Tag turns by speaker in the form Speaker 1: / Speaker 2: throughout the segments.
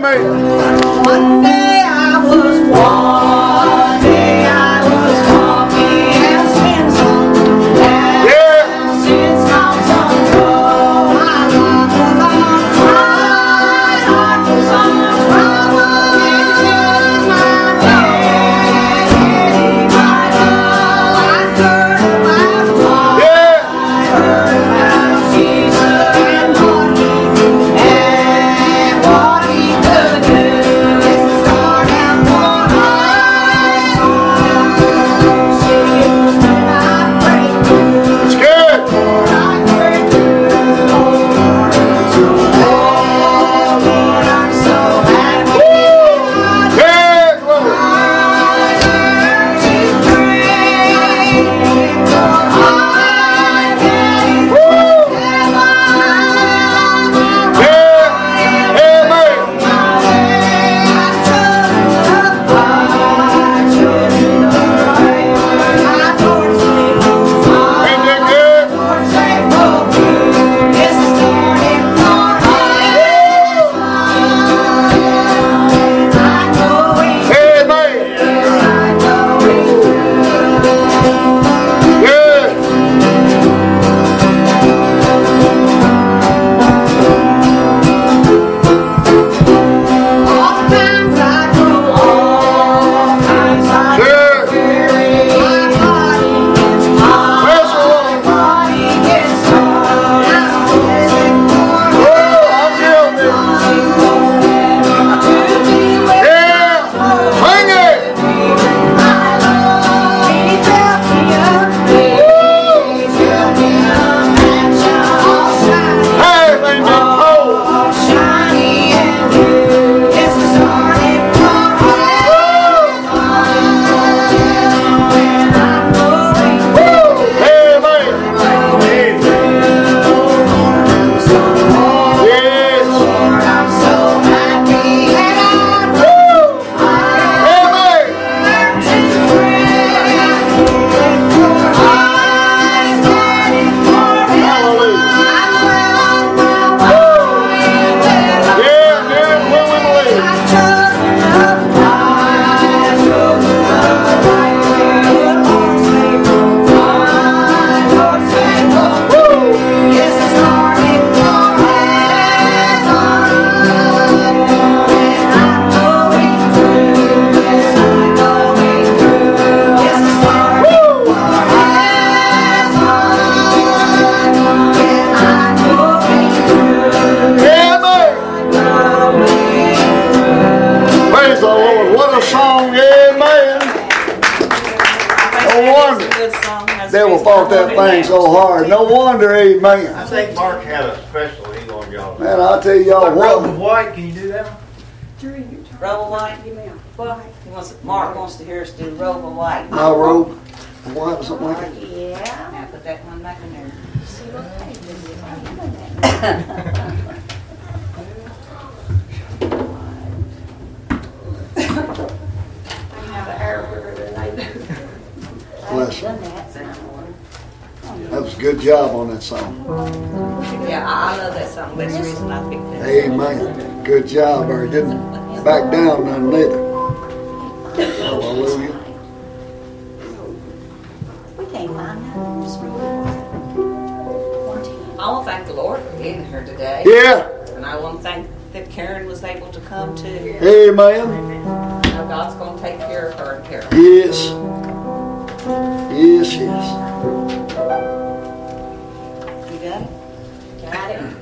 Speaker 1: Amen.
Speaker 2: One day I was walking and sin some.
Speaker 1: Yeah.
Speaker 2: Sin some trouble. My life was on fire. My heart was on trouble. My daddy, my love. I heard about God.
Speaker 1: Yeah.
Speaker 2: I heard about Jesus and what he could do. It's the start and one I see it when I pray.
Speaker 1: It's good.
Speaker 2: I pray to Lord, I'm so happy.
Speaker 1: Yeah. Glory.
Speaker 2: I learned to pray, for I can
Speaker 1: Yeah. Amen. Ain't that good? Amen. Good. Good. Bless the Lord. Oh, I'm guilty. Yeah. Sing it. Hey, they been cold.
Speaker 2: Shiny and blue, it's the starting point. And I'm going
Speaker 1: Amen. Yes.
Speaker 2: Lord, I'm so happy. And I
Speaker 1: Amen.
Speaker 2: learned to pray. For I'm standing for
Speaker 1: Hallelujah.
Speaker 2: I'm well on my way.
Speaker 1: Yeah, yeah, where we believe.
Speaker 2: I've chosen the I've chosen the right way. Good Lord's faithful. My Lord's faithful. Yes, it's starting for heaven. And I'm going through. Yes, I'm going through. Yes, it's starting for heaven. And I'm going through.
Speaker 1: Amen. Praise the Lord. What a song. Amen. No wonder. Devil fought that thing so hard. No wonder.
Speaker 3: I
Speaker 1: Amen.
Speaker 3: think Mark had a special he wanted y'all to.
Speaker 1: Man, I'll tell y'all
Speaker 3: Robe of
Speaker 1: what.
Speaker 3: White, can you do that?
Speaker 4: Robe of white. Mark wants to hear us do robe of white.
Speaker 1: My robe. What? Something like that.
Speaker 4: Yeah. Now put that one back in there.
Speaker 1: Bless you.
Speaker 4: Done that.
Speaker 1: That was a good job on that song.
Speaker 4: Yeah, I love that song. That's the reason I picked that.
Speaker 1: Amen. Good job, or didn't back down none neither. Hallelujah.
Speaker 4: We can't find that. I want to thank the Lord for getting her today.
Speaker 1: Yeah.
Speaker 4: And I want to thank that Karen was able to come too.
Speaker 1: Amen.
Speaker 4: I know God's going to take care of her and Karen.
Speaker 1: Yes. Yes, yes.
Speaker 4: You got it? Got it.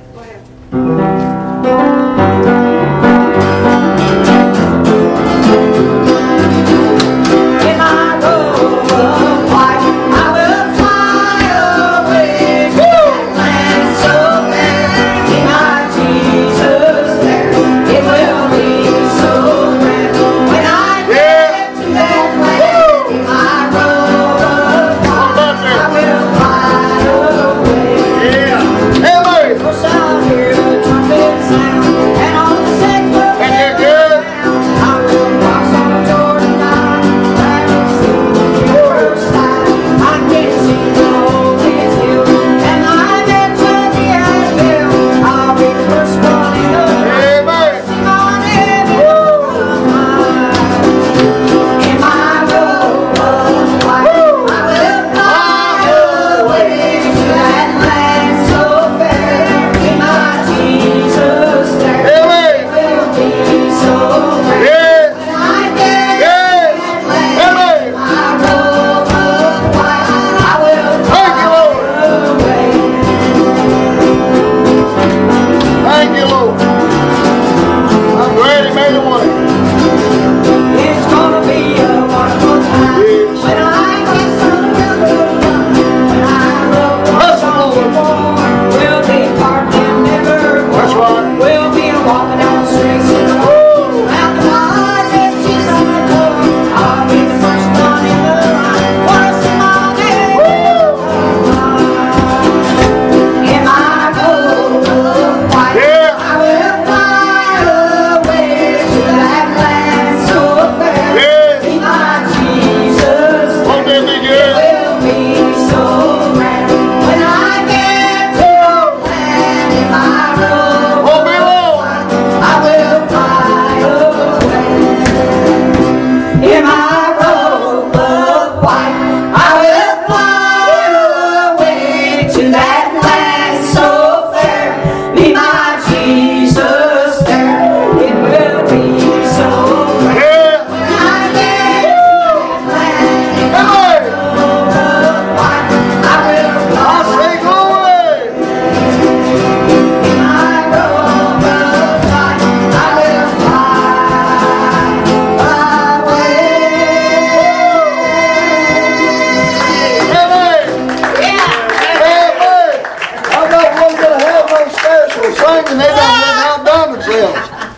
Speaker 2: In my robe of white, I will fly away to that land so fair. In my Jesus there, it will be so grand. When I get to that land, in my robe of white, I will fly away.
Speaker 1: Yeah. Amen.
Speaker 2: For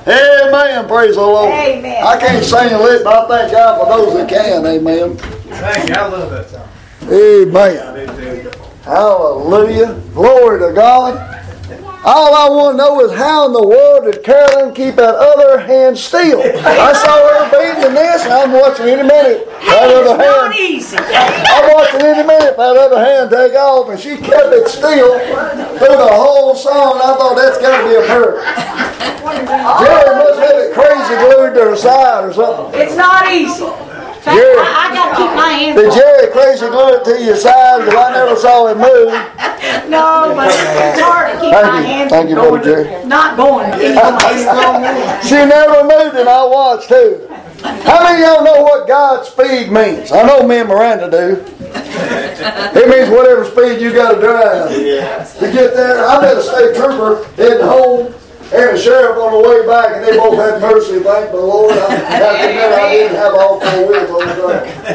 Speaker 1: Amen. Praise the Lord.
Speaker 2: Amen.
Speaker 1: I can't sing a lick, but I thank God for those that can. Amen.
Speaker 3: Thank you. I love that song.
Speaker 1: Amen.
Speaker 3: I do too.
Speaker 1: Hallelujah. Glory to God. All I want to know is how in the world did Carolyn keep that other hand still? I saw her beating this, and I'm watching any minute that other hand.
Speaker 4: Not easy.
Speaker 1: I'm watching any minute that other hand take off, and she kept it still through the whole song. I thought that's got to be a miracle. Jerry must have it crazy glued to her side or something.
Speaker 2: It's not easy.
Speaker 1: Jerry,
Speaker 2: I got to keep my hands
Speaker 1: did Jerry crazy glue it to your side? Because I never saw it move.
Speaker 2: No, but it's hard to keep my hands
Speaker 1: Thank you,
Speaker 2: going.
Speaker 1: Brother Jerry.
Speaker 2: Not going.
Speaker 1: She never moved, and I watched too. How many of y'all know what Godspeed means? I know me and Miranda do. It means whatever speed you got to drive to get there. I met a state trooper heading home and a sheriff on the way back, and they both had mercy. Thank the Lord. I didn't have all four wheels on the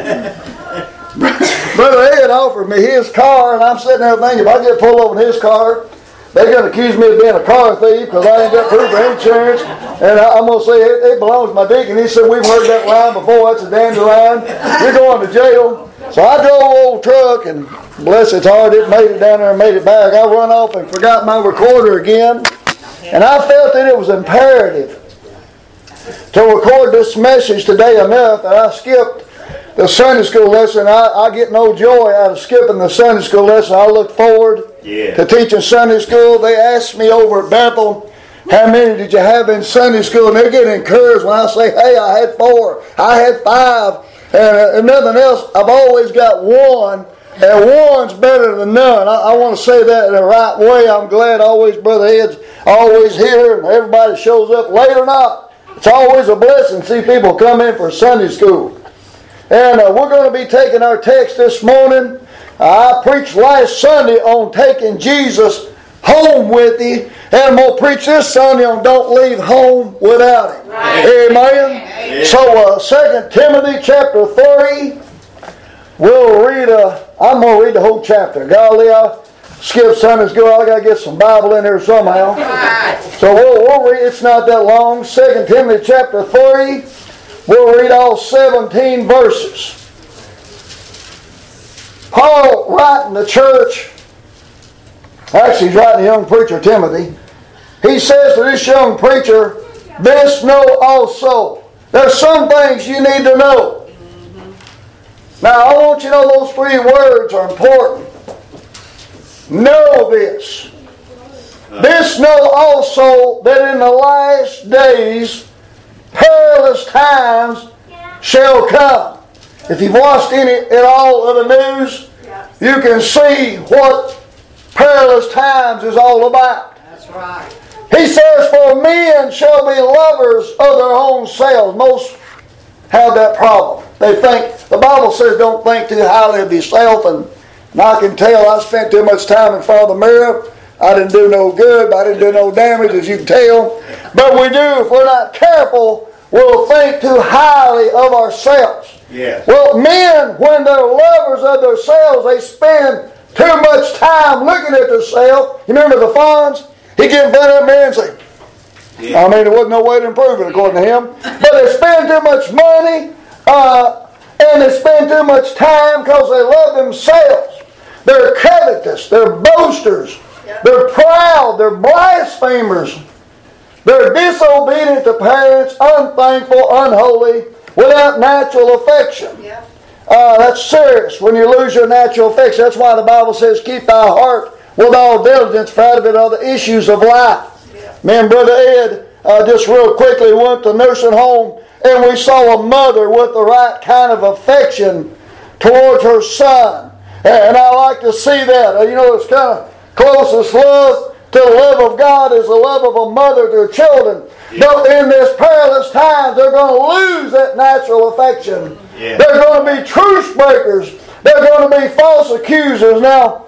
Speaker 1: drive. Brother Ed offered me his car, and I'm sitting there thinking, if I get pulled over in his car, they're going to accuse me of being a car thief because I ain't got proof of insurance. And I'm going to say it belongs to my deacon. He said, we've heard that line before. That's a dandelion. You're going to jail. So I drove an old truck, and bless its heart, it made it down there and made it back. I run off and forgot my recorder again. And I felt that it was imperative to record this message today enough that I skipped the Sunday school lesson. I get no joy out of skipping the Sunday school lesson. I look forward to teaching Sunday school. They asked me over at Bethel, how many did you have in Sunday school? And they're getting encouraged when I say, hey, I had 4, I had 5, and nothing else. I've always got 1. And 1's better than none. I want to say that in the right way. I'm glad always Brother Ed's always here and everybody shows up late or not. It's always a blessing to see people come in for Sunday school. And we're going to be taking our text this morning. I preached last Sunday on taking Jesus home with you. And I'm going to preach this Sunday on don't leave home without him. Right. Amen. So 2 Timothy chapter 3. We'll read, I'm going to read the whole chapter. Golly, I skipped Sunday school. I got to get some Bible in here somehow. So we'll read, it's not that long. 2 Timothy chapter 3. We'll read all 17 verses. Paul writing the church, actually he's writing the young preacher Timothy. He says to this young preacher, this know also. There's some things you need to know. Now, I want you to know those 3 words are important. Know this. This know also that in the last days perilous times shall come. If you've watched any at all of the news, you can see what perilous times is all about.
Speaker 2: That's right.
Speaker 1: He says, for men shall be lovers of their own selves. Most have that problem. They think, the Bible says don't think too highly of yourself, and I can tell I spent too much time in front of the mirror. I didn't do no good, but I didn't do no damage, as you can tell. But we do, if we're not careful, we'll think too highly of ourselves.
Speaker 3: Yes.
Speaker 1: Well, men, when they're lovers of themselves, they spend too much time looking at themselves. You remember the Fonz? He get in front of that man and say, I mean, there wasn't no way to improve it according to him. But they spend too much money, and they spend too much time because they love themselves. They're covetous. They're boasters. They're proud. They're blasphemers. They're disobedient to parents, unthankful, unholy, without natural affection. That's serious when you lose your natural affection. That's why the Bible says, keep thy heart with all diligence, for out of it are the issues of life. Me and Brother Ed just real quickly went to nursing home, and we saw a mother with the right kind of affection towards her son. And I like to see that. You know, it's kind of closest love to the love of God is the love of a mother to her children. But in this perilous times, they're going to lose that natural affection. They're going to be truce breakers. They're going to be false accusers. Now,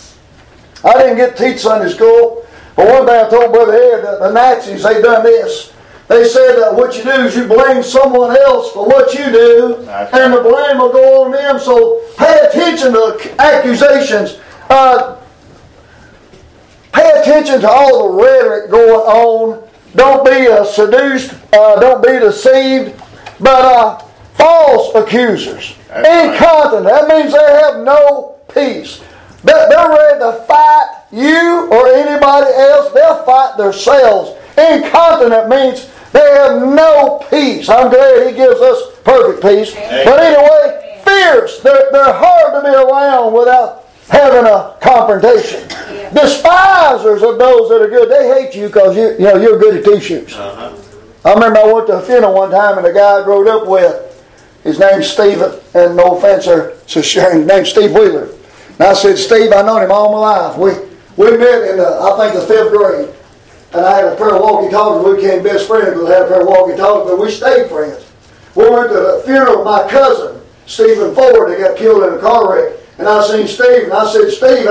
Speaker 1: I didn't get to teach Sunday school, but one day I told Brother Ed that the Nazis, they done this. They said that what you do is you blame someone else for what you do, and the blame will go on them. So pay attention to accusations. Pay attention to all the rhetoric going on don't be seduced, don't be deceived, but false accusers, incontinent. That means they have no peace. They're ready to fight you or anybody else. They'll fight themselves. Incontinent means they have no peace. I'm glad He gives us perfect peace. But anyway, fierce. They're hard to be around without having a confrontation. Despisers of those that are good. They hate you because you're good at two shoes. I remember I went to a funeral one time and a guy I grew up with, his name's Stephen, and no offense to sharing, his name's Steve Wheeler. And I said, Steve, I've known him all my life. We met in I think the 5th grade. And I had a pair of walkie-talkies. We became best friends because I had a pair of walkie-talkies, but we stayed friends. We went to the funeral of my cousin, Stephen Ford, that got killed in a car wreck. And I seen Steve, and I said, Steve,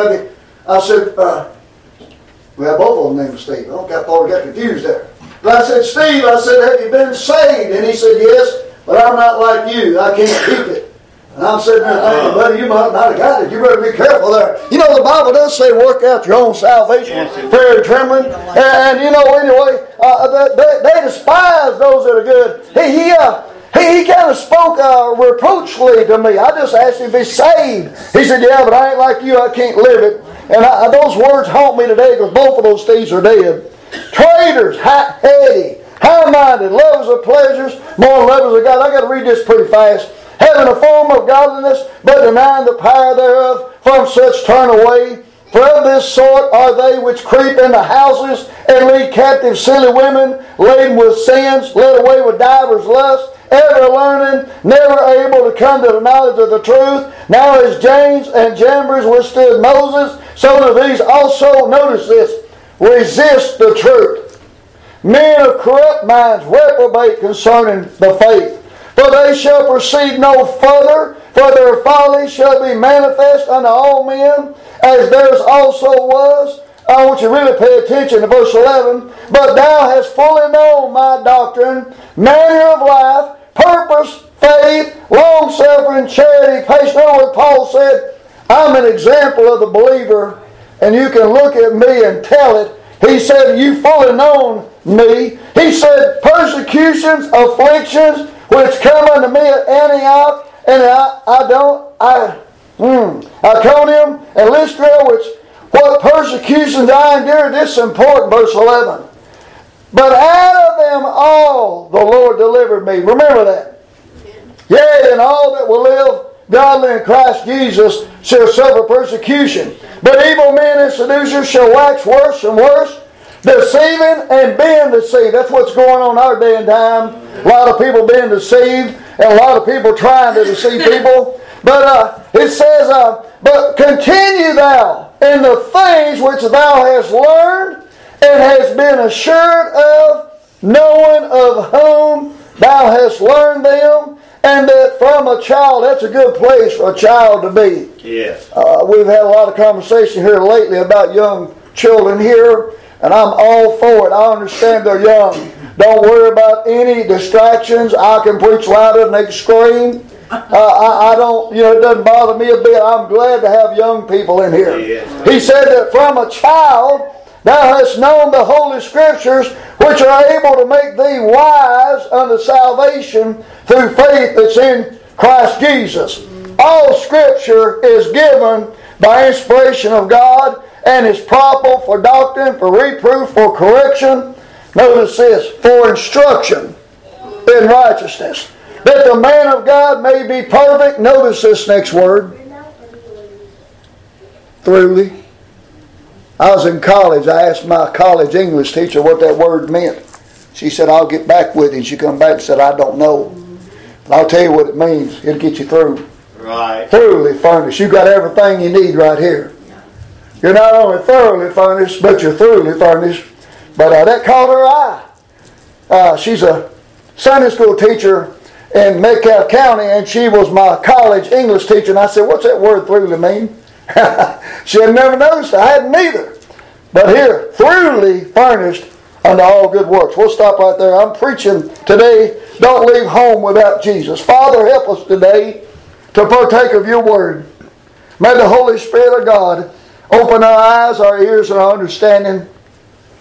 Speaker 1: we have both of them named Steve. I thought I got confused there. But I said, Steve, have you been saved? And he said, yes, but I'm not like you. I can't keep it. And I'm sitting there thinking, buddy, you might not have got it. You better be careful there. You know, the Bible does say work out your own salvation, prayer and trembling. And anyway, they despise those that are good. He kind of spoke reproachfully to me. I just asked him if he's saved. He said, yeah, but I ain't like you. I can't live it. And those words haunt me today because both of those thieves are dead. Traitors, heady, high-minded, lovers of pleasures, more than lovers of God. I got to read this pretty fast. Having a form of godliness, but denying the power thereof, from such turn away. For of this sort are they which creep into houses and lead captive silly women, laden with sins, led away with divers lusts, ever learning, never able to come to the knowledge of the truth. Now as James and Jambres withstood Moses, so do these also, notice this, resist the truth. Men of corrupt minds reprobate concerning the faith. For they shall proceed no further, for their folly shall be manifest unto all men, as theirs also was. I want you to really pay attention to verse 11. But thou hast fully known my doctrine, manner of life, purpose, faith, long-suffering, charity, patience. In other words, Paul said, I'm an example of the believer, and you can look at me and tell it. He said, you fully known me. He said, persecutions, afflictions, which come unto me at Antioch, and Iconium and Lystra, what persecutions I endured. This is important, verse 11. But out of them all the Lord delivered me. Remember that. Yea, and all that will live godly in Christ Jesus shall suffer persecution. But evil men and seducers shall wax worse and worse, deceiving and being deceived. That's what's going on in our day and time. A lot of people being deceived, and a lot of people trying to deceive people. But it says, but continue thou in the things which thou hast learned and hast been assured of, knowing of whom thou hast learned them, and that from a child, that's a good place for a child to be.
Speaker 5: Yes.
Speaker 1: We've had a lot of conversation here lately about young children here, and I'm all for it. I understand they're young. Don't worry about any distractions. I can preach louder than they can scream. I don't, it doesn't bother me a bit. I'm glad to have young people in here.
Speaker 5: Yes.
Speaker 1: He said that from a child thou hast known the Holy Scriptures, which are able to make thee wise unto salvation through faith that's in Christ Jesus. All Scripture is given by inspiration of God and is proper for doctrine, for reproof, for correction. Notice this, for instruction in righteousness, that the man of God may be perfect. Notice this next word. Truly. I was in college. I asked my college English teacher what that word meant. She said, I'll get back with you. And she come back and said, I don't know. But I'll tell you what it means. It'll get you through.
Speaker 5: Right.
Speaker 1: Thoroughly furnished. You got everything you need right here. You're not only thoroughly furnished, but you're thoroughly furnished. But that caught her eye. She's a Sunday school teacher in Metcalfe County, and she was my college English teacher. And I said, what's that word thoroughly mean? She had never noticed. I hadn't either. But here, thoroughly furnished unto all good works. We'll stop right there. I'm preaching today, don't leave home without Jesus. Father, help us today to partake of your word. May the Holy Spirit of God open our eyes, our ears, and our understanding.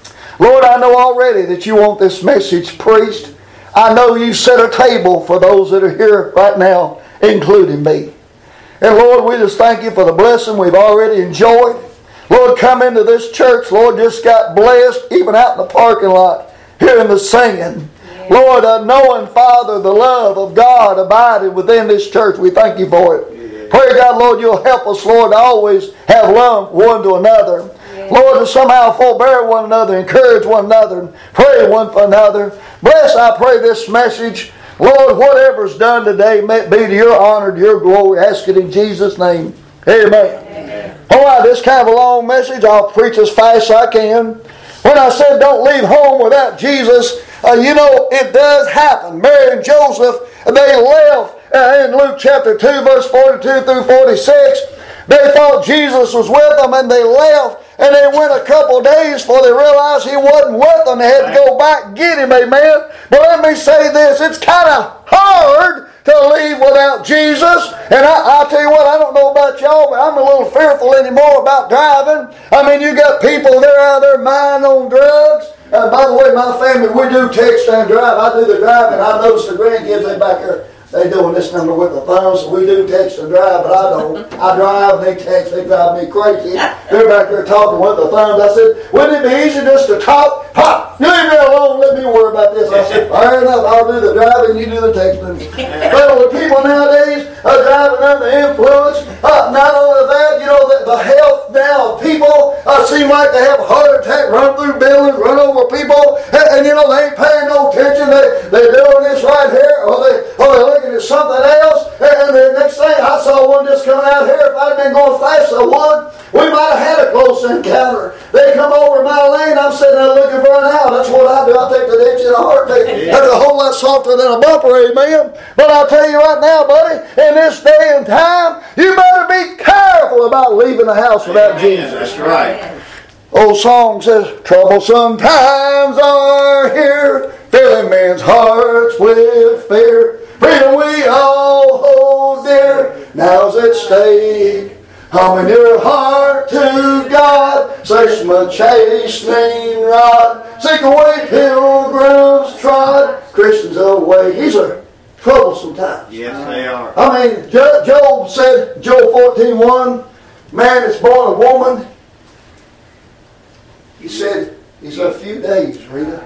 Speaker 1: Lord, I know already that you want this message preached. I know you set a table for those that are here right now, including me. And Lord, we just thank you for the blessing we've already enjoyed. Lord, come into this church. Lord, just got blessed even out in the parking lot, hearing the singing. Yeah. Lord, knowing, Father, the love of God abiding within this church. We thank you for it. Yeah. Pray, God, Lord, you'll help us, Lord, to always have love one to another. Yeah. Lord, to somehow forbear one another, encourage one another, and pray one for another. Bless, I pray, this message. Lord, whatever's done today may be to your honor, to your glory. Ask it in Jesus' name. Amen. Amen. All right, this kind of a long message. I'll preach as fast as I can. When I said don't leave home without Jesus, you know, it does happen. Mary and Joseph, they left in Luke chapter 2, verse 42 through 46. They thought Jesus was with them, and they left. And they went a couple days before they realized he wasn't with them. They had to go back and get him, amen. But let me say this, it's kind of hard to leave without Jesus. And I'll tell you what, I don't know about y'all, but I'm a little fearful anymore about driving. I mean, you got people, they're out there mind on drugs. By the way, my family, we do text and drive. I do the driving. I notice the grandkids, they back there. They doing this number with the phone, so we do text and drive, but I don't. I drive, they text, they drive me crazy. They're back there talking with the thumbs. I said, wouldn't it be easy just to talk? Pop, you leave me alone, let me worry about this. I said, fair enough, I'll do the driving, you do the texting. But the people nowadays are driving under the influence. Not only that, you know, the health now of people seem like they have a heart attack, run through buildings, run over people, and you know, they ain't paying no attention. They're doing this right here, or they're looking at something else, and the next thing, I saw one just coming out here. If I'd been going fast, I would. We might have had a close encounter. They come over my lane, I'm sitting there looking for an out. That's what I do. I take the ditch in a heartbeat. That's a whole lot softer than a bumper, amen. But I'll tell you right now, buddy, in this day and time, you better be careful about leaving the house without Jesus.
Speaker 5: That's right.
Speaker 1: Old song says, troublesome times are here, filling men's hearts with fear. Freedom we all hold dear, now's at stake. Humming your heart to God, search from a chastening rod. Seek away pilgrims trod, Christians away. These are troublesome times.
Speaker 5: Yes, they are.
Speaker 1: I mean, Job said, Job 14:1, man that's born a woman. He said, it's a few days, Rita.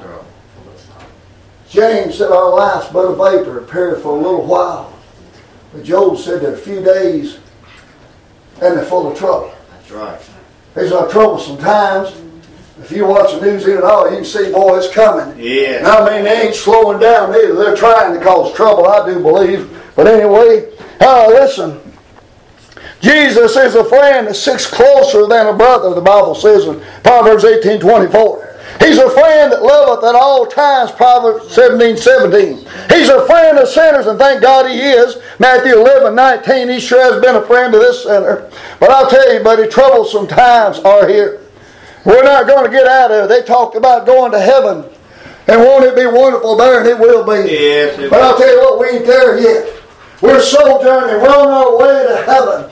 Speaker 1: James said, our life's but a vapor, period for a little while. But Job said they're a few days, and they're full of trouble.
Speaker 5: That's right.
Speaker 1: These are troublesome times. If you watch the news even all, you can see, boy, it's coming.
Speaker 5: Yeah.
Speaker 1: And I mean, they ain't slowing down either. They're trying to cause trouble, I do believe. But anyway, listen. Jesus is a friend that sticks closer than a brother, the Bible says in Proverbs 18:24. He's a friend that loveth at all times, Proverbs 17:17. He's a friend of sinners, and thank God he is. Matthew 11:19, he sure has been a friend to this sinner. But I'll tell you, buddy, troublesome times are here. We're not going to get out of it. They talked about going to heaven. And won't it be wonderful there? And it will be.
Speaker 5: Yes,
Speaker 1: but I'll tell you what, we ain't there yet. We're sojourning. We're on our way to heaven.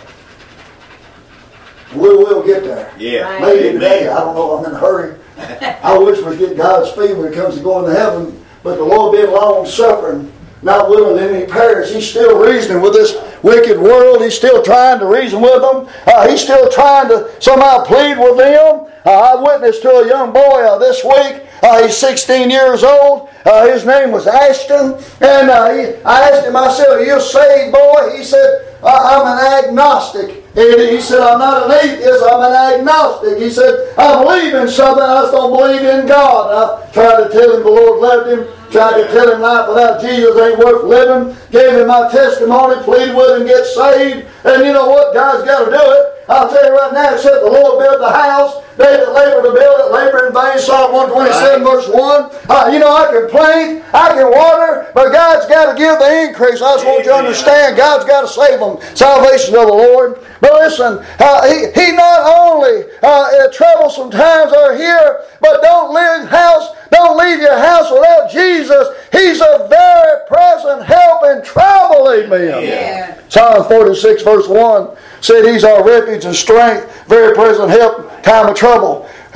Speaker 1: We will get there.
Speaker 5: Yeah.
Speaker 1: Maybe today. I don't know. I'm in a hurry. I wish we'd get God's speed when it comes to going to heaven. But the Lord being long-suffering, not willing that any perish. He's still reasoning with this wicked world. He's still trying to reason with them. He's still trying to somehow plead with them. I witnessed to a young boy this week. He's 16 years old. His name was Ashton. And I asked him, I said, are you a saved boy? He said, I'm an agnostic. He said, I'm not an atheist, I'm an agnostic. He said, I believe in something, I just don't believe in God. I tried to tell him the Lord loved him. Tried to tell him life without Jesus ain't worth living. Gave him my testimony, pleaded with him, get saved. And you know what? God's got to do it. I'll tell you right now, except the Lord built the house, they that labor to build it, labor in vain. Psalm 127 verse 1. You know, I can plant, I can water, but God's got to give the increase. I just want you to understand, God's got to save them. Salvation of the Lord. But listen, He not only troublesome times are here, but don't leave your house without Jesus. He's a very present help in trouble, amen.
Speaker 5: Yeah.
Speaker 1: Psalm 46 verse 1 said He's our refuge and strength, very present help, time of trouble.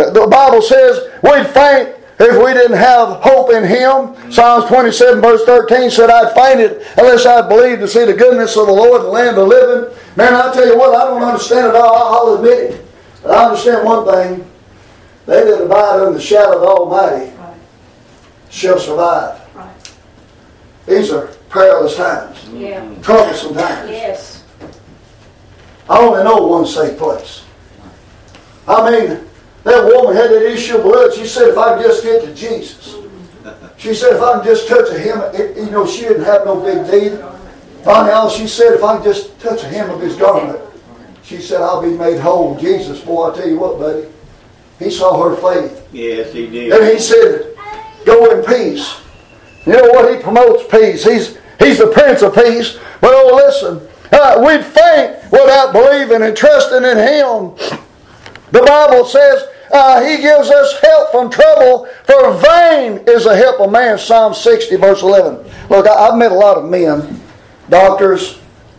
Speaker 1: The Bible says we'd faint if we didn't have hope in Him. Psalms 27 verse 13 said, I'd fainted unless I believed to see the goodness of the Lord in the land of the living. Man, I tell you what, I don't understand it all. I'll admit it. But I understand one thing. They that abide under the shadow of the Almighty shall survive. These are perilous times. Troublesome times.
Speaker 2: Yes.
Speaker 1: I only know one safe place. I mean, that woman had that issue of blood. She said, if I can just get to Jesus. She said, if I can just touch a hem, she didn't have no big deed. Finally, she said, if I can just touch a hem of His garment, she said, I'll be made whole. Jesus, boy, I tell you what, buddy. He saw her faith.
Speaker 5: Yes, He did.
Speaker 1: And He said, go in peace. You know what? He promotes peace. He's the Prince of Peace. But oh, listen, we'd faint without believing and trusting in Him. The Bible says He gives us help from trouble, for vain is the help of man. Psalm 60 verse 11. Look, I've met a lot of men, doctors,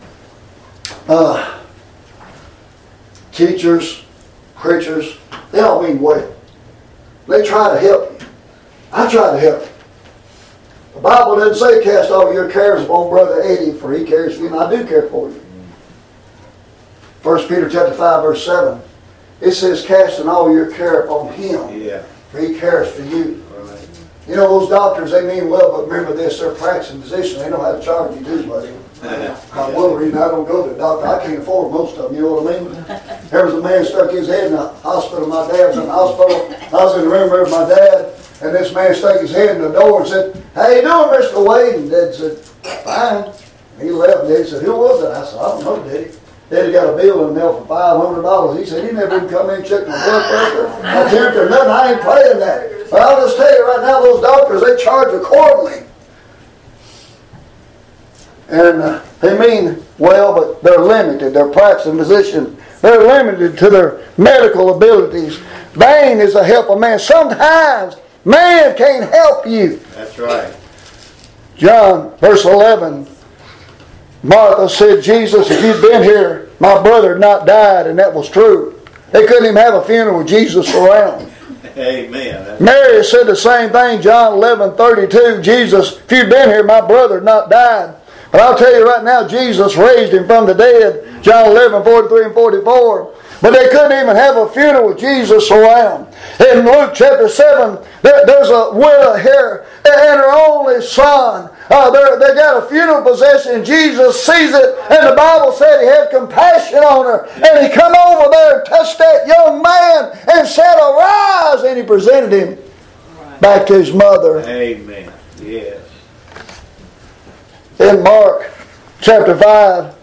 Speaker 1: teachers, preachers. They all mean well. They try to help you. I try to help you. The Bible doesn't say cast all your cares upon Brother Eddie, for he cares for you, and I do care for you. 1 Peter chapter 5 verse 7. It says, casting all your care upon Him, for He cares for you. Right. You know, those doctors, they mean well, but remember this, they're practicing physicians. They know how to charge you too, buddy. One reason I don't go to the doctor, I can't afford most of them, you know what I mean? There was a man stuck his head in the hospital. My dad was in the hospital. I was in the room with my dad, and this man stuck his head in the door and said, how you doing, Mr. Wade? And Dad said, fine. He left, and Dad said, who was it? I said, I don't know, Daddy. Daddy got a bill in the mail for $500. He said, he never even come in and check my blood pressure, my temperature, nothing. I ain't paying that. But I'll just tell you right now, those doctors, they charge accordingly. And they mean well, but they're limited. They're practicing physicians. They're limited to their medical abilities. Vain is the help of man. Sometimes man can't help you.
Speaker 5: That's right.
Speaker 1: John, verse 11. Martha said, Jesus, if you'd been here, my brother had not died, and that was true. They couldn't even have a funeral with Jesus around.
Speaker 5: Amen.
Speaker 1: Mary said the same thing, John 11:32. Jesus, if you'd been here, my brother had not died. But I'll tell you right now, Jesus raised him from the dead, John 11:43 and 44. But they couldn't even have a funeral with Jesus around. In Luke chapter 7, there's a widow here and her only son. They got a funeral procession, and Jesus sees it, and the Bible said He had compassion on her. And He come over there and touched that young man and said, arise, and He presented him back to his mother.
Speaker 5: Amen. Yes.
Speaker 1: In Mark chapter 5,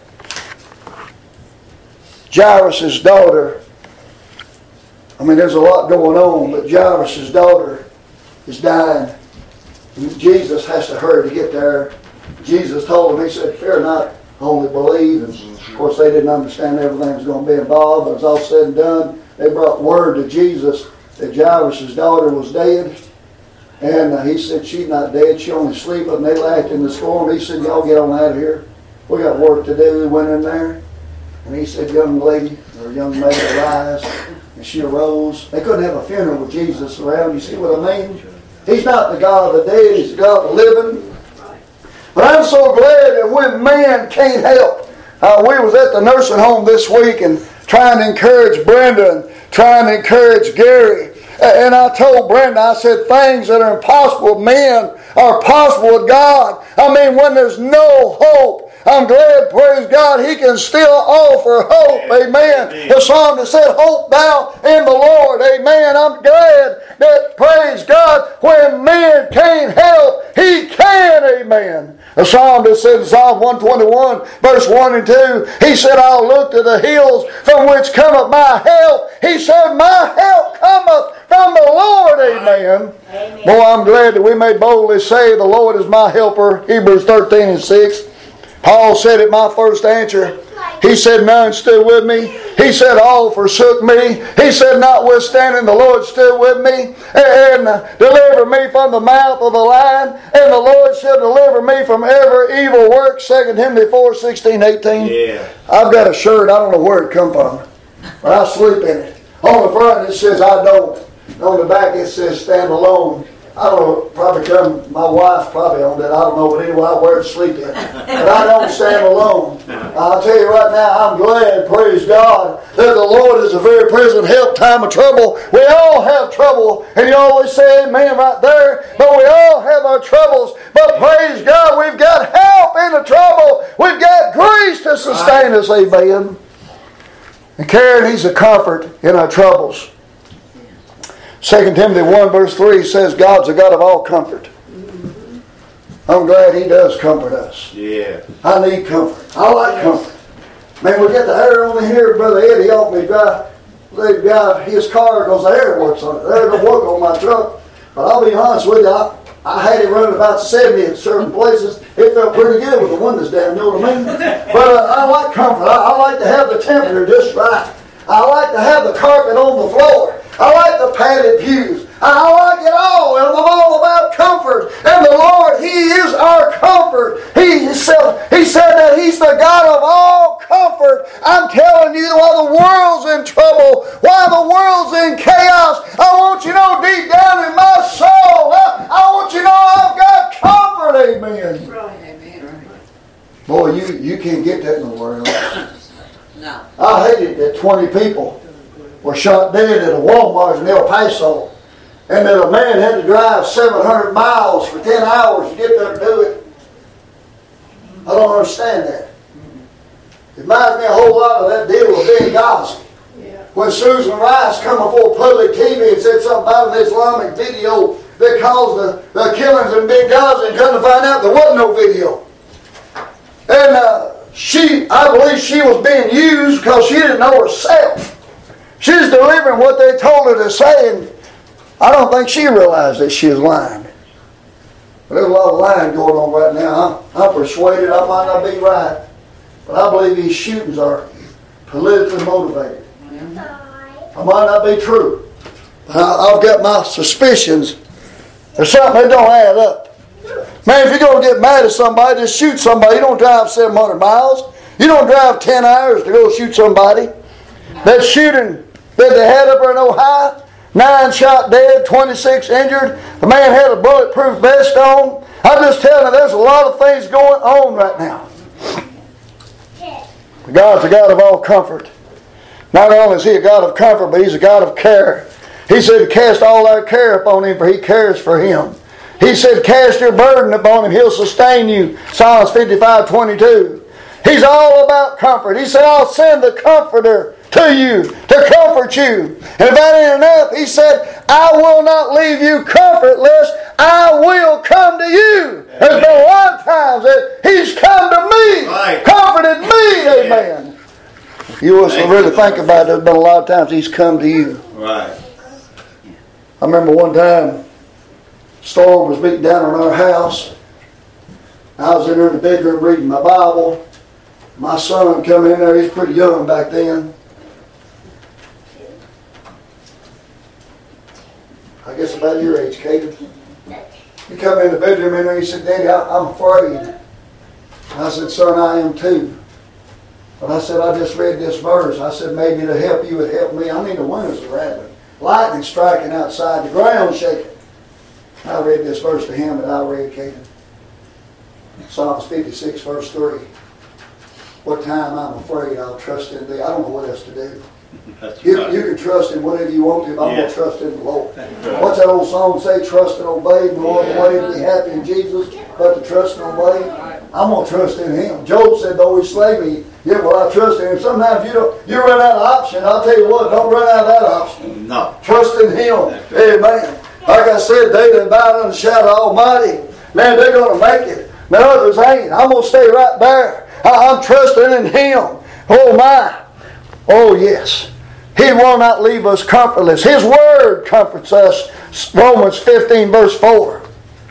Speaker 1: Jairus' daughter, there's a lot going on, but Jairus' daughter is dying. And Jesus has to hurry to get there. Jesus told him, He said, fear not, only believe. And of course they didn't understand everything was going to be involved, but it was all said and done. They brought word to Jesus that Jairus' daughter was dead. And He said, she's not dead, she only sleeping. And they laughed in the storm. He said, y'all get on out of here. We got work to do. We went in there. And He said, young lady, or young maid, arise. And she arose. They couldn't have a funeral with Jesus around. You see what I mean? He's not the God of the dead. He's the God of the living. But I'm so glad that when man can't help. We was at the nursing home this week and trying to encourage Brenda and trying to encourage Gary. And I told Brenda, I said, things that are impossible with men are possible with God. When there's no hope, I'm glad, praise God, He can still offer hope. Amen. The psalmist said, hope thou in the Lord. Amen. I'm glad that, praise God, when men can't help, He can. Amen. The psalmist said in Psalm 121, verse 1 and 2, he said, I'll look to the hills from which cometh my help. He said, my help cometh from the Lord. Amen. Amen. Boy, I'm glad that we may boldly say, the Lord is my helper. Hebrews 13 and 6. Paul said at my first answer, he said, none stood with me. He said, all forsook me. He said, notwithstanding, the Lord stood with me and delivered me from the mouth of the lion. And the Lord shall deliver me from every evil work. 2 Timothy 4:16-18.
Speaker 5: Yeah.
Speaker 1: I've got a shirt. I don't know where it come from, but I sleep in it. On the front it says, I don't On the back it says stand alone. I don't know, probably come, my wife's probably on that, I don't know, but anyway, I wear it to sleep in. But I don't stand alone. I'll tell you right now, I'm glad, praise God, that the Lord is a very present help time of trouble. We all have trouble, and you always say amen right there, but we all have our troubles. But praise God, we've got help in the trouble. We've got grace to sustain us, amen. And Karen, He's a comfort in our troubles. 2 Timothy 1 verse 3 says God's a God of all comfort. I'm glad He does comfort us.
Speaker 5: Yeah.
Speaker 1: I need comfort. I like comfort. Man, we get the air on the here. Brother Eddie helped me drive his car because the air works on it. The air don't work on my truck. But I'll be honest with you, I had it running about 70 in certain places. It felt pretty good with the windows down, you know what I mean? But I like comfort. I like to have the temperature just right. I like to have the carpet on the floor. I like the padded pews. I like it all. And I'm all about comfort. And the Lord, He is our comfort. He said that He's the God of all comfort. I'm telling you, while the world's in trouble, while the world's in chaos, I want you to know deep down in my soul, I want you to know I've got comfort. Amen.
Speaker 4: Right. Amen.
Speaker 1: Boy, you can't get that nowhere else.
Speaker 4: No.
Speaker 1: I hated that 20 people were shot dead at a Walmart in El Paso, and that a man had to drive 700 miles for 10 hours to get there to do it. I don't understand that. It reminds me a whole lot of that deal with Benghazi.
Speaker 2: Yeah.
Speaker 1: When Susan Rice come before public TV and said something about an Islamic video that caused the killings in Benghazi, and come to find out there wasn't no video. And I believe she was being used because she didn't know herself. She's delivering what they told her to say, and I don't think she realized that she was lying. But there's a lot of lying going on right now. I'm persuaded I might not be right, but I believe these shootings are politically motivated. I might not be true. But I've got my suspicions. There's something that don't add up. Man, if you're going to get mad at somebody, just shoot somebody. You don't drive 700 miles. You don't drive 10 hours to go shoot somebody. That shooting that they had up there in Ohio, 9 shot dead, 26 injured. The man had a bulletproof vest on. I'm just telling you, there's a lot of things going on right now. God's a God of all comfort. Not only is He a God of comfort, but He's a God of care. He said, cast all our care upon Him, for He cares for him. He said, cast your burden upon Him, He'll sustain you. Psalms 55:22. He's all about comfort. He said, I'll send the Comforter to you to comfort you. And if that ain't enough, He said, I will not leave you comfortless. I will come to you. There's been a lot of times that He's come to me,
Speaker 5: Right.
Speaker 1: comforted me. Amen. You must really think about it. There's been a lot of times He's come to you.
Speaker 5: Right.
Speaker 1: I remember one time, storm was beating down on our house. I was in there in the bedroom reading my Bible. My son come in there. He's pretty young back then. I guess about your age, Caden. He come in the bedroom in there. He said, Daddy, I'm afraid. And I said, son, I am too. But I said, I just read this verse. I said, maybe to help you would help me. I mean, the windows are rattling. Lightning striking outside. The ground shaking. I read this verse to him, and I read Caden. Psalms 56, verse 3. What time I'm afraid, I'll trust in Thee. I don't know what else to do.
Speaker 5: That's
Speaker 1: You
Speaker 5: right.
Speaker 1: can trust in whatever you want to, but I'm going
Speaker 5: Yeah.
Speaker 1: to trust in the Lord.
Speaker 5: Right.
Speaker 1: What's that old song say? Trust and obey. No other way to be happy in Jesus but to trust and obey. I'm going to trust in Him. Job said, though He slay me, yet will I trust in Him. Sometimes you run out of option. I'll tell you what, don't run out of that option.
Speaker 5: No.
Speaker 1: Trust in Him.
Speaker 5: That's right.
Speaker 1: Amen. Like I said, they that abide under the shadow of Almighty, man, they're going to make it. But others ain't. I'm going to stay right there. I'm trusting in Him. Oh my. Oh yes. He will not leave us comfortless. His Word comforts us. Romans 15 verse 4.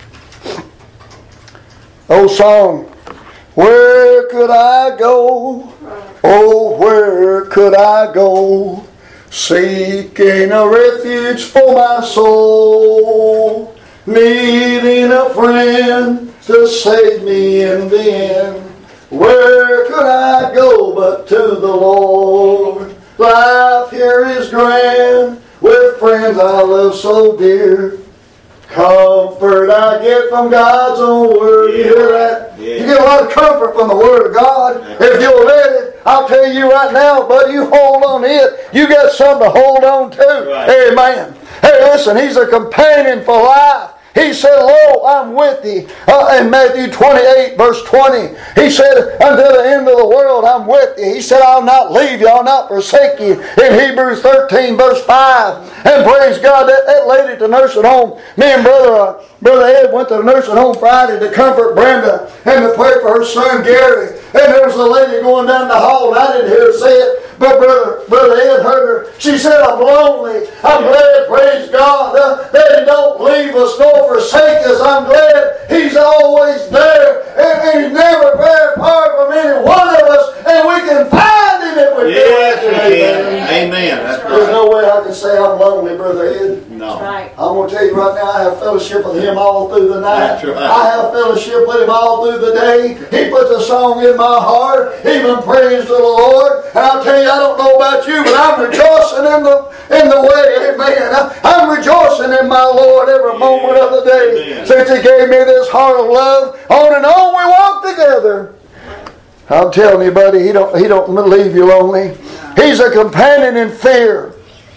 Speaker 1: Old song. Where could I go? Oh, where could I go? Seeking a refuge for my soul. Needing a friend to save me in the end. Where could I go but to the Lord? Life here is grand, with friends I love so dear. Comfort I get from God's own word. You hear that?
Speaker 5: Yeah.
Speaker 1: You get a lot of comfort from the word of God. If you'll let it, I'll tell you right now, buddy, you hold on to it. You got something to hold on to.
Speaker 5: Right.
Speaker 1: Amen. Hey, listen, He's a companion for life. He said, Lo, I'm with thee. In Matthew 28, verse 20, He said, until the end of the world, I'm with thee. He said, I'll not leave you. I'll not forsake you. In Hebrews 13, verse 5. And praise God, that lady at the nursing home, me and Brother Ed went to the nursing home Friday to comfort Brenda and to pray for her son Gary. And there was a lady going down the hall, and I didn't hear her say it. But Brother Ed heard her. She said, I'm lonely. I'm glad, praise God, that He don't leave us nor forsake us. I'm glad He's always there. And He's never very far from any one of us. And we can find Him if we
Speaker 5: Yes,
Speaker 1: do.
Speaker 5: we can. Amen. That's
Speaker 1: There's
Speaker 5: right.
Speaker 1: no way I can say I'm lonely, Brother Ed.
Speaker 5: No.
Speaker 4: Right.
Speaker 1: I'm going to tell you right now, I have fellowship with Him all through the night.
Speaker 5: That's right.
Speaker 1: I have fellowship with Him all through the day. He puts a song in my heart, even praise to the Lord. And I'll tell you, I don't know about you, but I'm rejoicing in the way. Amen. I'm rejoicing in my Lord every moment of the day.
Speaker 5: Amen.
Speaker 1: Since He gave me this heart of love, on and on we walk together. I'm telling you, buddy, He don't leave you lonely. He's a companion in fear.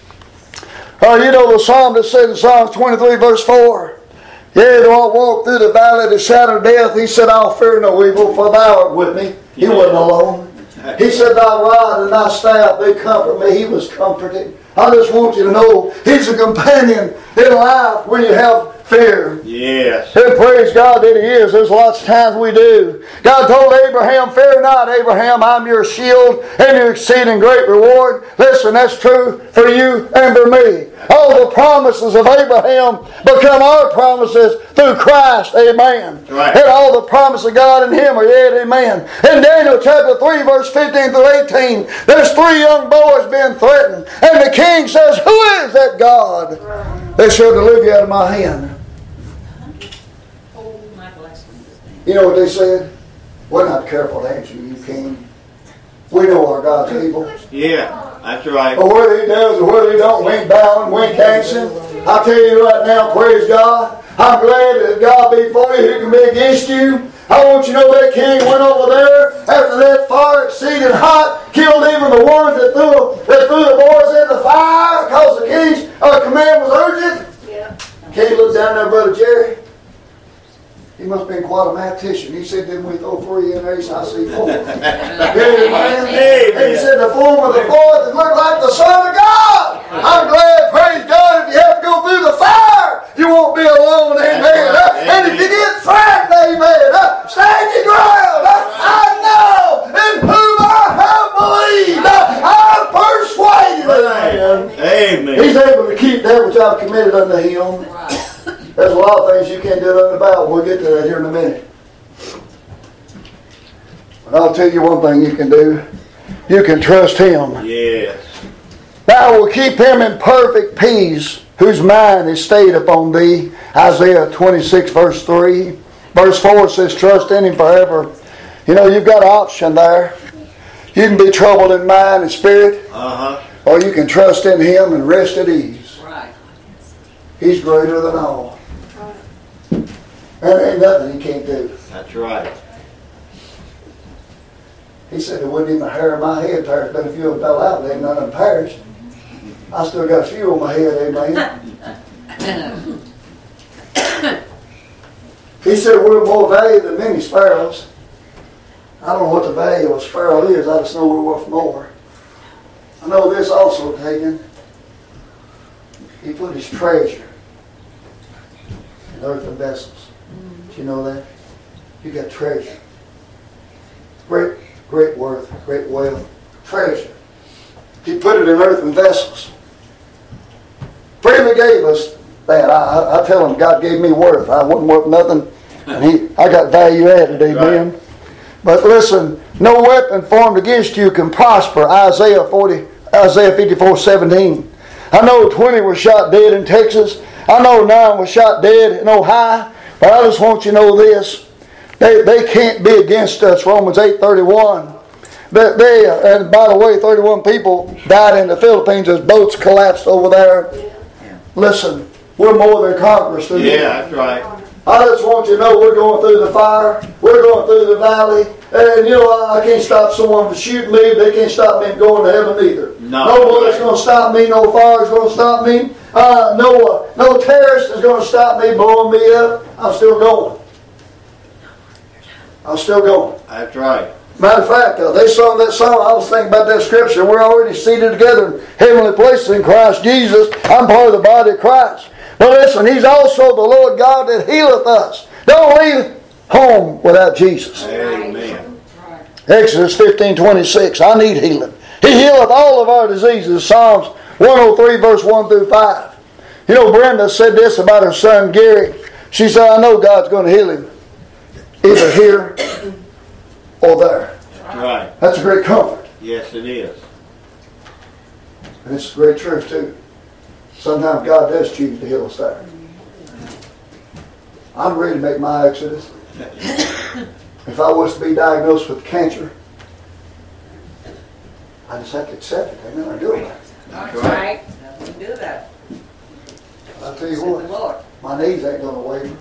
Speaker 1: You know the psalm that said in Psalms 23 verse 4, Yea, though I walk through the valley of the shadow of death, He said, I'll fear no evil, for Thou art with me. He wasn't alone. He said, Thy rod and Thy staff, they comfort me. He was comforted. I just want you to know He's a companion in life when you have fear.
Speaker 5: Yes.
Speaker 1: And praise God that He is. There's lots of times we do. God told Abraham, Fear not, Abraham, I'm your shield and your exceeding great reward. Listen, that's true for you and for me. All the promises of Abraham become our promises through Christ. Amen.
Speaker 5: Right.
Speaker 1: And all the promises of God in Him are yet. Amen. In Daniel chapter 3 verse 15 through 18, there's 3 young boys being threatened. And the king says, Who is that God that shall deliver you out of my hand? You know what they said? We're not careful to answer you, king. We know our God's able.
Speaker 5: Yeah, that's right.
Speaker 1: But whether He does or whether He don't, we ain't bowing, we ain't canceling. I tell you right now, praise God, I'm glad that God be for you, who can be against you. I want you to know that king went over there after that fire exceeded hot, killed even the ones that threw the boys in the fire because the king's command was urgent.
Speaker 2: Yeah.
Speaker 1: King looked down there, Brother Jerry. He must have been quite a mathematician. He said, didn't we throw 3 in there? He said, I see 4. Amen. And he said, the form of the fourth, it looked like the Son of God. I'm glad, praise God, if you have to go through the fire, you won't be alone. Amen. And if you get frightened, amen, stand your ground. I know in whom I have believed. I'm persuaded.
Speaker 5: Amen.
Speaker 1: He's able to keep that which I've committed unto Him. There's a lot of things you can't do nothing about. We'll get to that here in a minute. But I'll tell you one thing you can do. You can trust Him.
Speaker 5: Yes.
Speaker 1: Thou will keep him in perfect peace, whose mind is stayed upon thee. Isaiah 26 verse 3. Verse 4 says, trust in Him forever. You know, you've got an option there. You can be troubled in mind and spirit, or you can trust in Him and rest at ease.
Speaker 4: Right.
Speaker 1: He's greater than all. There ain't nothing He can't do.
Speaker 5: That's right.
Speaker 1: He said there wasn't even a hair in my head perished, but a few of them fell out, there ain't none of them perished. I still got a few on my head, amen. He said we're more valuable than many sparrows. I don't know what the value of a sparrow is, I just know we're worth more. I know this also, Hagen. He put His treasure in earthen vessels. Do you know that? You got treasure. Great worth, great wealth, treasure. He put it in earthen vessels. Freely gave us that. I tell Him God gave me worth. I wasn't worth nothing. And I got value added, amen. Right. But listen, no weapon formed against you can prosper. Isaiah 54:17. I know 20 were shot dead in Texas. I know 9 were shot dead in Ohio. But I just want you to know this. They can't be against us. Romans 8:31. And by the way, 31 people died in the Philippines as boats collapsed over there. Listen, we're more than conquerors through
Speaker 5: Yeah,
Speaker 1: Him.
Speaker 5: that's right.
Speaker 1: I just want you to know we're going through the fire. We're going through the valley. And you know, I can't stop someone from shooting me. They can't stop me from going to heaven either.
Speaker 5: No.
Speaker 1: No bullet's going to stop me. No fire's going to stop me. No terrorist is going to stop me blowing me up. I'm still going. I'm still going.
Speaker 5: That's right.
Speaker 1: Matter of fact, they sung that song. I was thinking about that scripture. We're already seated together in heavenly places in Christ Jesus. I'm part of the body of Christ. But listen, He's also the Lord God that healeth us. Don't leave home without Jesus.
Speaker 5: Amen.
Speaker 1: Exodus 15:26. I need healing. He healeth all of our diseases. Psalms 103 verse 1 through 5. You know, Brenda said this about her son Gary. She said, I know God's going to heal him. Either here or there.
Speaker 5: That's right.
Speaker 1: That's a great comfort.
Speaker 5: Yes, it is.
Speaker 1: And it's a great truth too. Sometimes God does choose to heal us there. I'm ready to make my exodus. If I was to be diagnosed with cancer, I just have to accept it. Amen. I do it.
Speaker 5: That's
Speaker 4: That's
Speaker 5: right.
Speaker 4: right. Nothing to do that.
Speaker 1: I'll tell you
Speaker 4: The
Speaker 1: what,
Speaker 4: Lord.
Speaker 1: my knees ain't going to waver.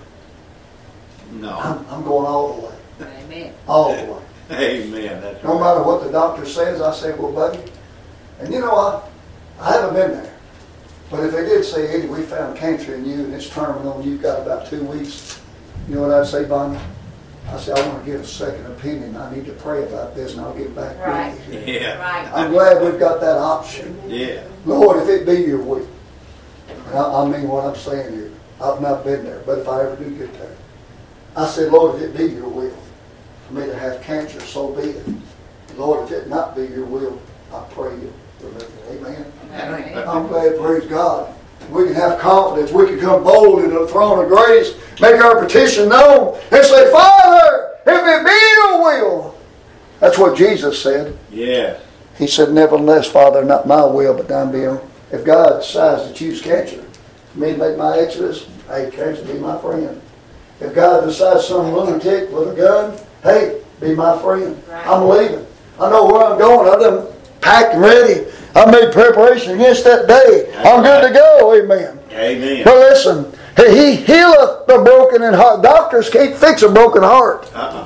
Speaker 5: No.
Speaker 1: I'm going all the way.
Speaker 4: Amen.
Speaker 1: All the way.
Speaker 5: Amen. That's
Speaker 1: No
Speaker 5: right.
Speaker 1: matter what the doctor says, I say, well, buddy. And you know, I haven't been there. But if they did say, Eddie, we found cancer in you and it's terminal and you've got about 2 weeks, you know what I'd say, Bonnie? I say, I want to get a second opinion. I need to pray about this and I'll get back
Speaker 4: Right.
Speaker 1: with you.
Speaker 5: Yeah.
Speaker 4: Right.
Speaker 1: I'm glad we've got that option.
Speaker 5: Yeah.
Speaker 1: Lord, if it be your will. And I mean what I'm saying here. I've not been there, but if I ever do get there. I said, Lord, if it be your will for me to have cancer, so be it. Lord, if it not be your will, I pray you deliver it. Amen.
Speaker 4: Amen.
Speaker 1: I'm glad, praise God. We can have confidence. We can come boldly to the throne of grace, make our petition known, and say, Father, if it be your will. That's what Jesus said.
Speaker 5: Yes.
Speaker 1: He said, nevertheless, Father, not my will, but thine be done. If God decides to choose cancer, for me to make my exodus, hey, cancer, be my friend. If God decides some lunatic with a gun, hey, be my friend.
Speaker 4: Right.
Speaker 1: I'm leaving. I know where I'm going. I've done packed and ready. I made preparation against that day. I'm good to go. Amen.
Speaker 5: Amen.
Speaker 1: But listen, He healeth the broken in heart. Doctors can't fix a broken heart.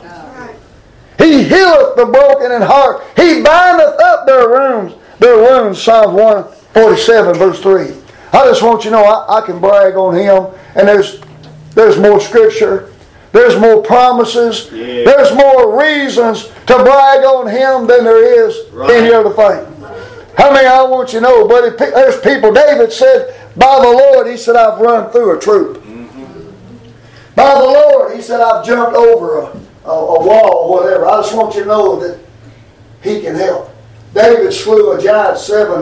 Speaker 1: He healeth the broken in heart. He bindeth up their wounds. Psalms 147 verse 3. I just want you to know I can brag on Him. And there's more scripture. There's more promises.
Speaker 5: Yeah.
Speaker 1: There's more reasons to brag on Him than there is any other thing. How many I want you to know, buddy? There's people. David said, by the Lord, he said, I've run through a troop. By the Lord, he said, I've jumped over a wall or whatever. I just want you to know that He can help. David slew a giant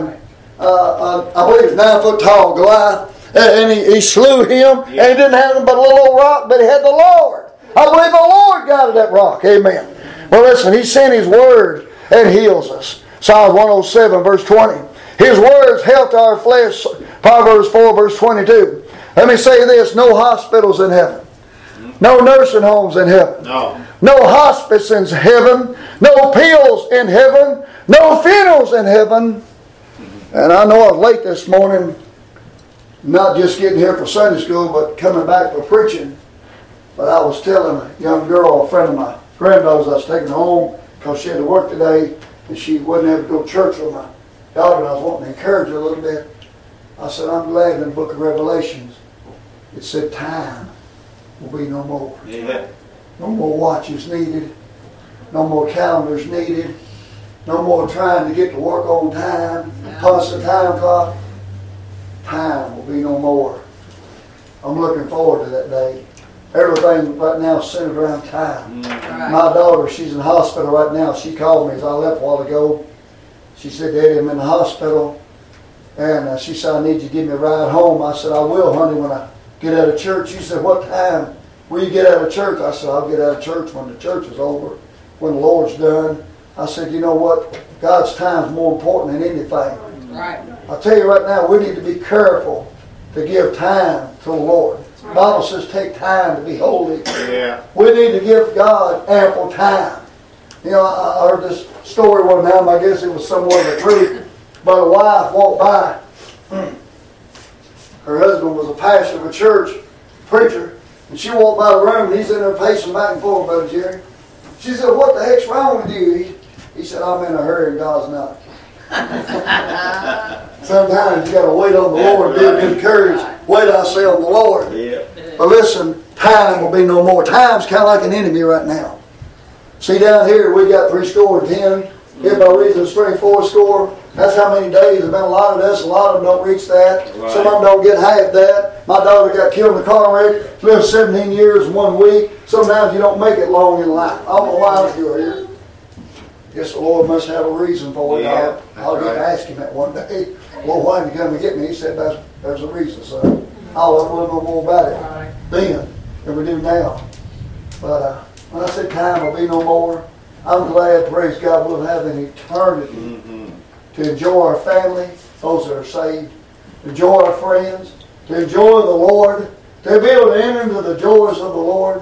Speaker 1: I believe he's 9 foot tall Goliath. And he slew him. And he didn't have him but a little old rock, but he had the Lord. I believe the Lord guided that rock. Amen. Well, listen, He sent His word and heals us. Psalm 107 verse 20. His words health to our flesh. Proverbs 4 verse 22. Let me say this. No hospitals in heaven. No nursing homes in heaven.
Speaker 5: No.
Speaker 1: No hospice in heaven. No pills in heaven. No funerals in heaven. And I know I was late this morning, not just getting here for Sunday school, but coming back for preaching. But I was telling a young girl, a friend of my granddaughter's, I was taking her home because she had to work today and she wouldn't have to go to church with my daughter. And I was wanting to encourage her a little bit. I said, I'm glad in the book of Revelations it said time will be no more.
Speaker 5: Yeah.
Speaker 1: No more watches needed. No more calendars needed. No more trying to get to work on time. Punch the time clock. Time will be no more. I'm looking forward to that day. Everything right now is centered around time. My daughter, she's in the hospital right now. She called me as I left a while ago. She said, Daddy, I'm in the hospital. And she said, I need you to give me a ride home. I said, I will, honey, when I get out of church. She said, what time will you get out of church? I said, I'll get out of church when the church is over, when the Lord's done. I said, you know what? God's time is more important than anything.
Speaker 4: Right.
Speaker 1: I'll tell you right now, we need to be careful to give time to the Lord. The Bible says take time to be holy.
Speaker 5: Yeah.
Speaker 1: We need to give God ample time. You know, I heard this story one time. I guess it was somewhat of the truth. But a wife walked by. Her husband was a pastor of a church, preacher, and she walked by the room and he's in there pacing back and forth, Brother Jerry. She said, "What the heck's wrong with you?" He said, "I'm in a hurry and God's not." Sometimes you got to wait on the Lord, be encouraged. Wait, I say, on the Lord.
Speaker 5: Yeah.
Speaker 1: But listen, time will be no more. Time's kind of like an enemy right now. See, down here we got 10. Here by reason of spring 4 That's how many days have been allotted us. A lot of them don't reach that.
Speaker 5: Right.
Speaker 1: Some of them don't get half that. My daughter got killed in a car wreck. Lived 17 years in 1 week. Sometimes you don't make it long in life. I don't know why I'm still here. Guess the Lord must have a reason for it.
Speaker 5: Yeah,
Speaker 1: I'll get to ask Him that one day. Lord, why did you come and get me? He said, there's a reason, son. I'll learn no more about it then than we do now. But when I say time will be no more, I'm glad, praise God, we'll have an eternity to enjoy our family, those that are saved, to enjoy our friends, to enjoy the Lord, to be able to enter into the joys of the Lord.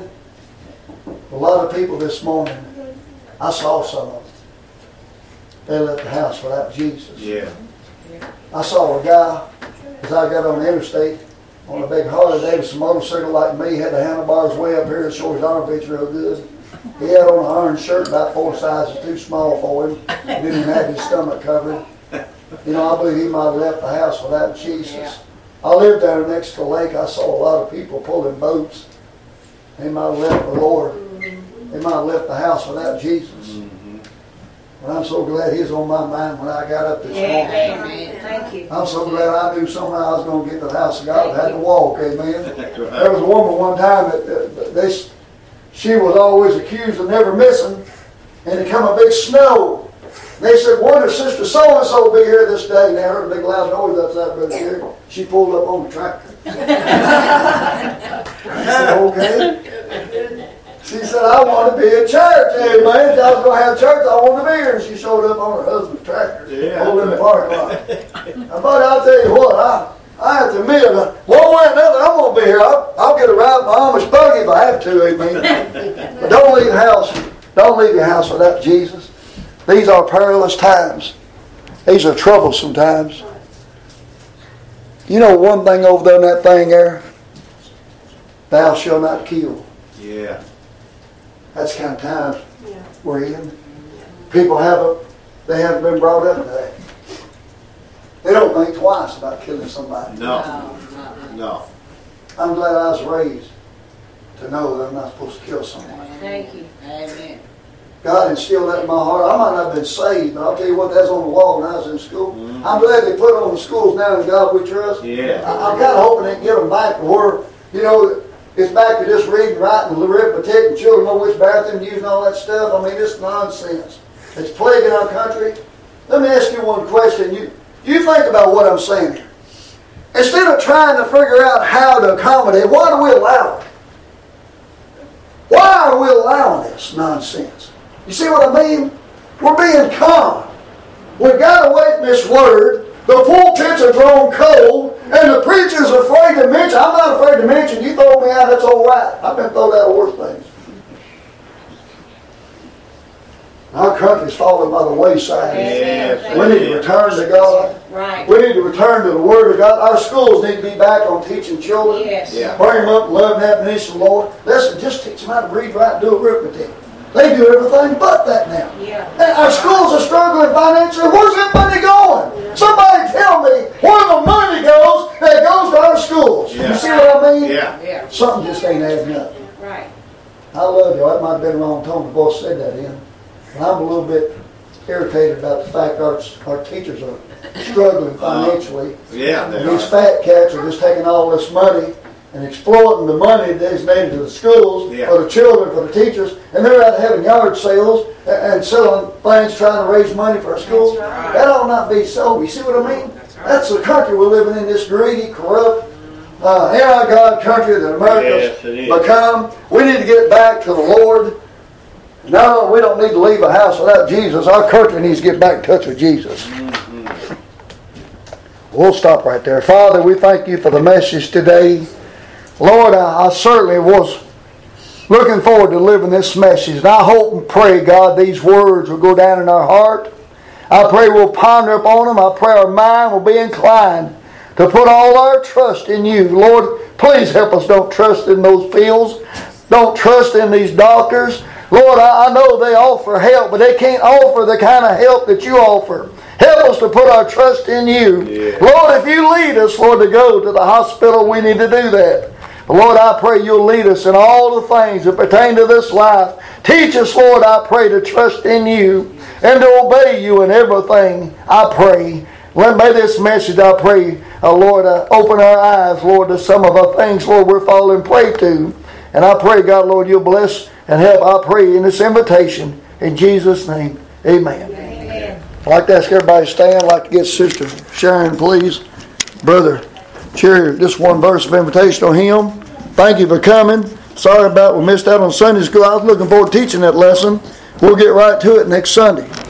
Speaker 1: A lot of people this morning, I saw some of them. They left the house without Jesus.
Speaker 5: Yeah.
Speaker 1: I saw a guy, as I got on the interstate, on a big Harley-Davidson motorcycle like me, had the handlebars way up here to show his armpits real good. He had on an orange shirt about 4 sizes too small for him. He didn't even have his stomach covered. You know, I believe he might have left the house without Jesus. I lived down next to the lake. I saw a lot of people pulling boats. They might have left the Lord. They might have left the house without Jesus. And I'm so glad He's on my mind when I got up this morning.
Speaker 4: Amen. Thank you.
Speaker 1: I'm so glad I knew somehow I was going to get to the house of God. I had to walk, amen. There was a woman one time that she was always accused of never missing, and it come a big snow. And they said, "Wonder Sister so-and-so will be here this day." And they heard a big loud noise outside, Brother Jerry. She pulled up on the tractor. I said, "Okay." She said, "I want to be in church, amen. If I was going to have church, I want to be here." And she showed up on her husband's tractor, pulled in the parking lot. But I'll tell you what, I have to admit, one way or another, I'm going to be here. I'll get a ride in my Amish buggy if I have to, amen. But don't leave the house. Don't leave your house without Jesus. These are perilous times. These are troublesome times. You know one thing over there in that thing there? Thou shalt not kill.
Speaker 5: Yeah.
Speaker 1: That's the kind of times we're in. People they haven't been brought up to that. They don't think twice about killing somebody.
Speaker 5: No. No.
Speaker 1: I'm glad I was raised to know that I'm not supposed to kill someone.
Speaker 4: Thank you. Amen.
Speaker 1: God instilled that in my heart. I might not have been saved, but I'll tell you what, that's on the wall when I was in school. I'm glad they put it on the schools now in God We Trust.
Speaker 5: Yeah.
Speaker 1: I'm kind of hoping they can get them back to where, you know, it's back to just reading, writing, arithmetic, and children know which bathroom to use and all that stuff. I mean, it's nonsense. It's plaguing our country. Let me ask you one question. You think about what I'm saying here. Instead of trying to figure out how to accommodate, why do we allow it? Why are we allowing this nonsense? You see what I mean? We're being conned. We've got away from this word. The pulpits are grown cold, and the preacher's afraid to mention. I'm not afraid to mention. You throw me out, that's all right. I've been thrown out of worse things. Our country's falling by the wayside.
Speaker 5: Yes,
Speaker 1: We need to return to God.
Speaker 4: Right.
Speaker 1: We need to return to the Word of God. Our schools need to be back on teaching children.
Speaker 4: Yes.
Speaker 5: Yeah.
Speaker 1: Bring them up, love and admonition of the Lord. Listen, just teach them how to read, write, and do arithmetic. They do everything but that now.
Speaker 4: Yeah.
Speaker 1: And our schools are struggling financially. Where's that money going? Somebody tell me where the money goes that goes to our schools.
Speaker 5: Yeah.
Speaker 1: You see what I mean?
Speaker 5: Yeah.
Speaker 1: Something just ain't adding up.
Speaker 4: Right.
Speaker 1: I love you. That might have been the wrong tone the boss said that in. And I'm a little bit irritated about the fact our teachers are struggling financially.
Speaker 5: Yeah, they
Speaker 1: And these
Speaker 5: are.
Speaker 1: fat cats are just taking all this money and exploiting the money designated to the schools,
Speaker 5: Yeah.
Speaker 1: for the children, for the teachers, and they're out having yard sales and selling things trying to raise money for our schools.
Speaker 4: That's right.
Speaker 1: That ought not be so. You see what I mean? That's the country we're living in, this greedy, corrupt, anti-God country that America's
Speaker 5: Yes, it is.
Speaker 1: become. We need to get back to the Lord. No, we don't need to leave a house without Jesus. Our country needs to get back in touch with Jesus. We'll stop right there. Father, we thank you for the message today. Lord, I certainly was looking forward to delivering this message. And I hope and pray, God, these words will go down in our heart. I pray we'll ponder upon them. I pray our mind will be inclined to put all our trust in you. Lord, please help us don't trust in those fields. Don't trust in these doctors. Lord, I know they offer help, but they can't offer the kind of help that you offer. Help us to put our trust in you. Yeah. Lord, if you lead us, Lord, to go to the hospital, we need to do that. But Lord, I pray you'll lead us in all the things that pertain to this life. Teach us, Lord, I pray, to trust in you and to obey you in everything, I pray. Let may this message, I pray, Lord, open our eyes, Lord, to some of the things, Lord, we're falling prey to. And I pray, God, Lord, you'll bless and help, I pray, in this invitation. In Jesus' name, amen. Amen. I'd like to ask everybody to stand. I'd like to get Sister Sharon, please. Brother, share this one verse of invitation on him. Thank you for coming. Sorry about we missed out on Sunday school. I was looking forward to teaching that lesson. We'll get right to it next Sunday.